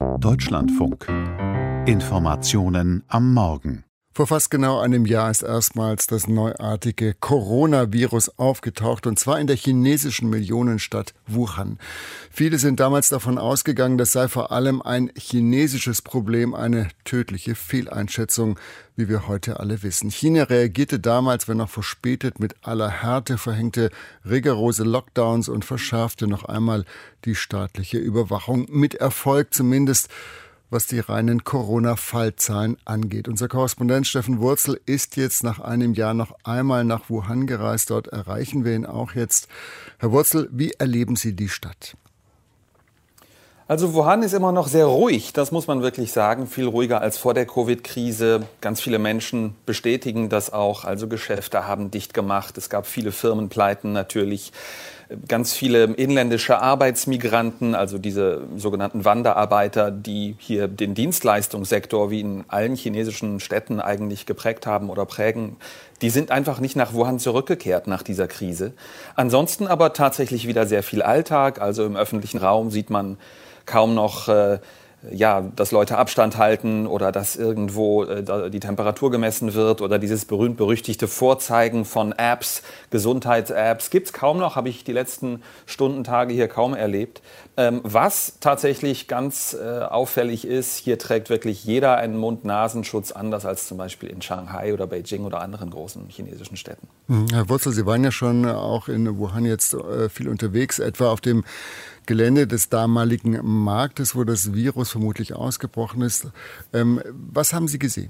Deutschlandfunk. Informationen am Morgen. Vor fast genau einem Jahr ist erstmals das neuartige Coronavirus aufgetaucht, und zwar in der chinesischen Millionenstadt Wuhan. Viele sind damals davon ausgegangen, das sei vor allem ein chinesisches Problem, eine tödliche Fehleinschätzung, wie wir heute alle wissen. China reagierte damals, wenn auch verspätet, mit aller Härte, verhängte rigorose Lockdowns und verschärfte noch einmal die staatliche Überwachung, mit Erfolg zumindest, was die reinen Corona-Fallzahlen angeht. Unser Korrespondent Steffen Wurzel ist jetzt nach einem Jahr noch einmal nach Wuhan gereist. Dort erreichen wir ihn auch jetzt. Herr Wurzel, wie erleben Sie die Stadt? Also Wuhan ist immer noch sehr ruhig, das muss man wirklich sagen. Viel ruhiger als vor der Covid-Krise. Ganz viele Menschen bestätigen das auch. Also Geschäfte haben dicht gemacht. Es gab viele Firmenpleiten natürlich. Ganz viele inländische Arbeitsmigranten, also diese sogenannten Wanderarbeiter, die hier den Dienstleistungssektor wie in allen chinesischen Städten eigentlich geprägt haben oder prägen, die sind einfach nicht nach Wuhan zurückgekehrt nach dieser Krise. Ansonsten aber tatsächlich wieder sehr viel Alltag. Also im öffentlichen Raum sieht man kaum noch dass Leute Abstand halten oder dass irgendwo die Temperatur gemessen wird oder dieses berühmt-berüchtigte Vorzeigen von Apps, Gesundheits-Apps, gibt es kaum noch, habe ich die letzten Stunden, Tage hier kaum erlebt. Was tatsächlich ganz auffällig ist, hier trägt wirklich jeder einen Mund-Nasenschutz, anders als zum Beispiel in Shanghai oder Beijing oder anderen großen chinesischen Städten. Herr Wurzel, Sie waren ja schon auch in Wuhan jetzt viel unterwegs, etwa auf dem Gelände des damaligen Marktes, wo das Virus vermutlich ausgebrochen ist. Was haben Sie gesehen?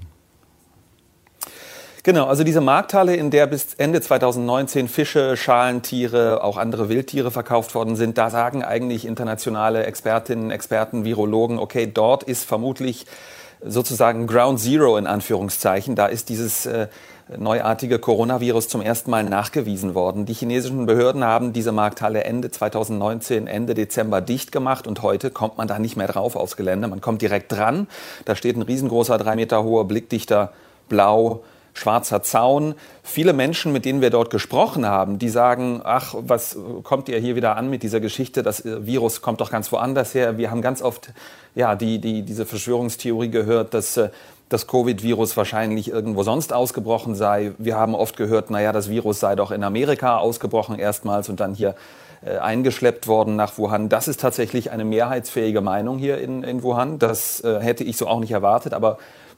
Genau, also diese Markthalle, in der bis Ende 2019 Fische, Schalentiere, auch andere Wildtiere verkauft worden sind, da sagen eigentlich internationale Expertinnen, Experten, Virologen, okay, dort ist vermutlich sozusagen Ground Zero in Anführungszeichen. Da ist dieses neuartige Coronavirus zum ersten Mal nachgewiesen worden. Die chinesischen Behörden haben diese Markthalle Ende 2019, Ende Dezember dicht gemacht, und heute kommt man da nicht mehr drauf aufs Gelände. Man kommt direkt dran. Da steht ein riesengroßer, 3 Meter hoher, blickdichter, blau-schwarzer Zaun. Viele Menschen, mit denen wir dort gesprochen haben, die sagen, ach, was kommt ihr hier wieder an mit dieser Geschichte? Das Virus kommt doch ganz woanders her. Wir haben ganz oft diese Verschwörungstheorie gehört, dass das Covid-Virus wahrscheinlich irgendwo sonst ausgebrochen sei. Wir haben oft gehört, das Virus sei doch in Amerika ausgebrochen erstmals und dann hier eingeschleppt worden nach Wuhan. Das ist tatsächlich eine mehrheitsfähige Meinung hier in Wuhan. Das hätte ich so auch nicht erwartet, aber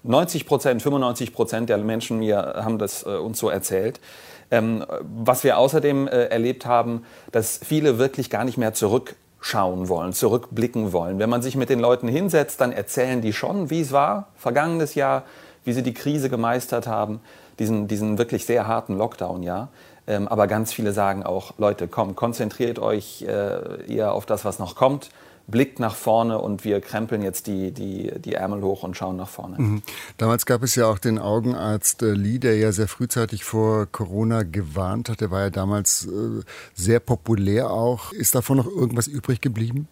95% der Menschen hier haben das uns so erzählt. Was wir außerdem erlebt haben, dass viele wirklich gar nicht mehr zurückschauen wollen, zurückblicken wollen. Wenn man sich mit den Leuten hinsetzt, dann erzählen die schon, wie es war, vergangenes Jahr, wie sie die Krise gemeistert haben, diesen wirklich sehr harten Lockdown, ja. Aber ganz viele sagen auch, Leute, konzentriert euch eher auf das, was noch kommt, blickt nach vorne, und wir krempeln jetzt die Ärmel hoch und schauen nach vorne. Mhm. Damals gab es ja auch den Augenarzt Li, der ja sehr frühzeitig vor Corona gewarnt hat. Der war ja damals sehr populär auch. Ist davon noch irgendwas übrig geblieben?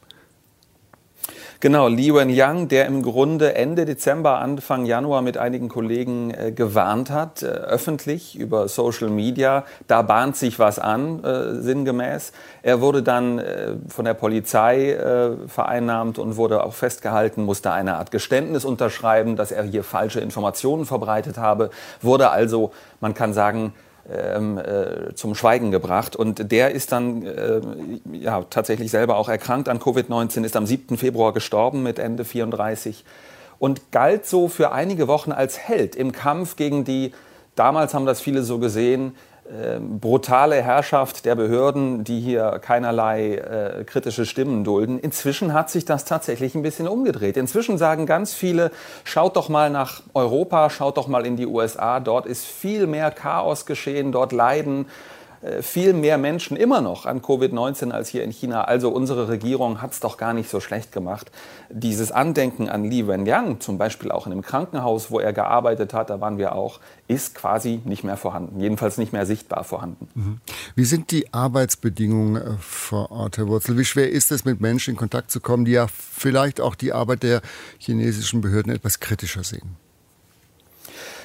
Genau, Li Wenliang, der im Grunde Ende Dezember, Anfang Januar mit einigen Kollegen gewarnt hat, öffentlich über Social Media. Da bahnt sich was an, sinngemäß. Er wurde dann von der Polizei vereinnahmt und wurde auch festgehalten, musste eine Art Geständnis unterschreiben, dass er hier falsche Informationen verbreitet habe, wurde also, man kann sagen, zum Schweigen gebracht. Und der ist dann tatsächlich selber auch erkrankt an Covid-19, ist am 7. Februar gestorben mit Ende 34 und galt so für einige Wochen als Held im Kampf gegen die, damals haben das viele so gesehen, brutale Herrschaft der Behörden, die hier keinerlei kritische Stimmen dulden. Inzwischen hat sich das tatsächlich ein bisschen umgedreht. Inzwischen sagen ganz viele, schaut doch mal nach Europa, schaut doch mal in die USA. Dort ist viel mehr Chaos geschehen, dort leiden viel mehr Menschen immer noch an Covid-19 als hier in China. Also unsere Regierung hat es doch gar nicht so schlecht gemacht. Dieses Andenken an Li Wenliang, zum Beispiel auch in einem Krankenhaus, wo er gearbeitet hat, da waren wir auch, ist quasi nicht mehr vorhanden. Jedenfalls nicht mehr sichtbar vorhanden. Mhm. Wie sind die Arbeitsbedingungen vor Ort, Herr Wurzel? Wie schwer ist es, mit Menschen in Kontakt zu kommen, die ja vielleicht auch die Arbeit der chinesischen Behörden etwas kritischer sehen?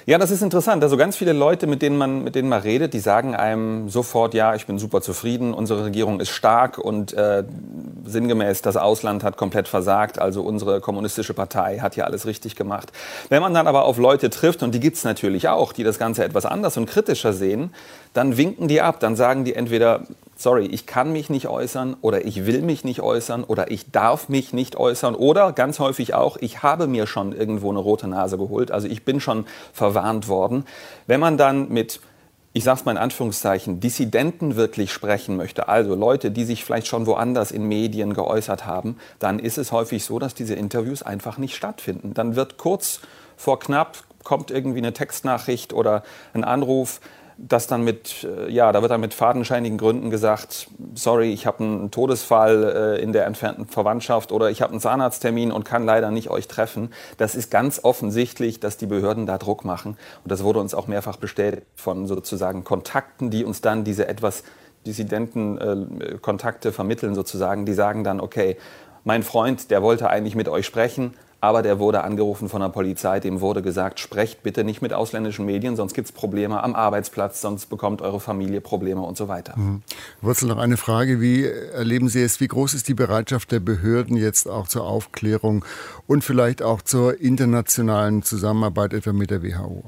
Ja, das ist interessant. Also ganz viele Leute, mit denen man redet, die sagen einem sofort, ja, ich bin super zufrieden, unsere Regierung ist stark und sinngemäß, das Ausland hat komplett versagt, also unsere kommunistische Partei hat ja alles richtig gemacht. Wenn man dann aber auf Leute trifft, und die gibt's natürlich auch, die das Ganze etwas anders und kritischer sehen, dann winken die ab, dann sagen die entweder, sorry, ich kann mich nicht äußern oder ich will mich nicht äußern oder ich darf mich nicht äußern oder ganz häufig auch, ich habe mir schon irgendwo eine rote Nase geholt, also ich bin schon verwarnt worden. Wenn man dann mit, ich sage es mal in Anführungszeichen, Dissidenten wirklich sprechen möchte, also Leute, die sich vielleicht schon woanders in Medien geäußert haben, dann ist es häufig so, dass diese Interviews einfach nicht stattfinden. Dann wird kurz vor knapp, kommt irgendwie eine Textnachricht oder ein Anruf, das dann da wird dann mit fadenscheinigen Gründen gesagt, sorry, ich habe einen Todesfall in der entfernten Verwandtschaft oder ich habe einen Zahnarzttermin und kann leider nicht euch treffen. Das ist ganz offensichtlich, dass die Behörden da Druck machen. Und das wurde uns auch mehrfach bestätigt von sozusagen Kontakten, die uns dann diese etwas dissidenten Kontakte vermitteln sozusagen. Die sagen dann, okay, mein Freund, der wollte eigentlich mit euch sprechen, aber der wurde angerufen von der Polizei, dem wurde gesagt, sprecht bitte nicht mit ausländischen Medien, sonst gibt es Probleme am Arbeitsplatz, sonst bekommt eure Familie Probleme und so weiter. Wurzel, noch eine Frage, wie erleben Sie es, wie groß ist die Bereitschaft der Behörden jetzt auch zur Aufklärung und vielleicht auch zur internationalen Zusammenarbeit etwa mit der WHO?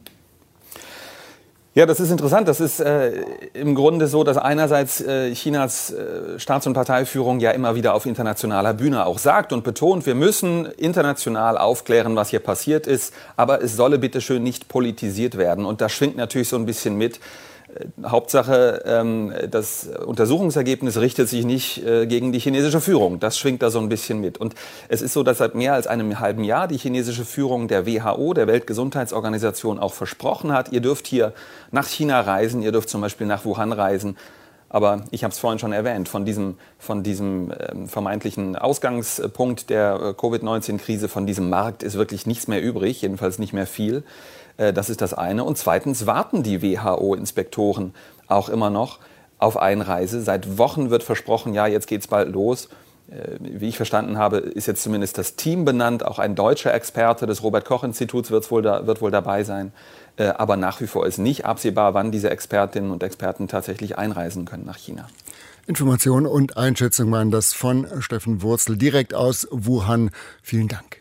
Ja, das ist interessant. Das ist im Grunde so, dass einerseits Chinas Staats- und Parteiführung ja immer wieder auf internationaler Bühne auch sagt und betont, wir müssen international aufklären, was hier passiert ist, aber es solle bitteschön nicht politisiert werden. Und das schwingt natürlich so ein bisschen mit. Hauptsache, das Untersuchungsergebnis richtet sich nicht gegen die chinesische Führung. Das schwingt da so ein bisschen mit. Und es ist so, dass seit mehr als einem halben Jahr die chinesische Führung der WHO, der Weltgesundheitsorganisation, auch versprochen hat, ihr dürft hier nach China reisen, ihr dürft zum Beispiel nach Wuhan reisen. Aber ich habe es vorhin schon erwähnt, von diesem vermeintlichen Ausgangspunkt der Covid-19-Krise, von diesem Markt ist wirklich nichts mehr übrig, jedenfalls nicht mehr viel. Das ist das eine. Und zweitens warten die WHO-Inspektoren auch immer noch auf Einreise. Seit Wochen wird versprochen, ja, jetzt geht's bald los. Wie ich verstanden habe, ist jetzt zumindest das Team benannt. Auch ein deutscher Experte des Robert-Koch-Instituts wird wohl dabei sein. Aber nach wie vor ist nicht absehbar, wann diese Expertinnen und Experten tatsächlich einreisen können nach China. Informationen und Einschätzungen waren das von Steffen Wurzel direkt aus Wuhan. Vielen Dank.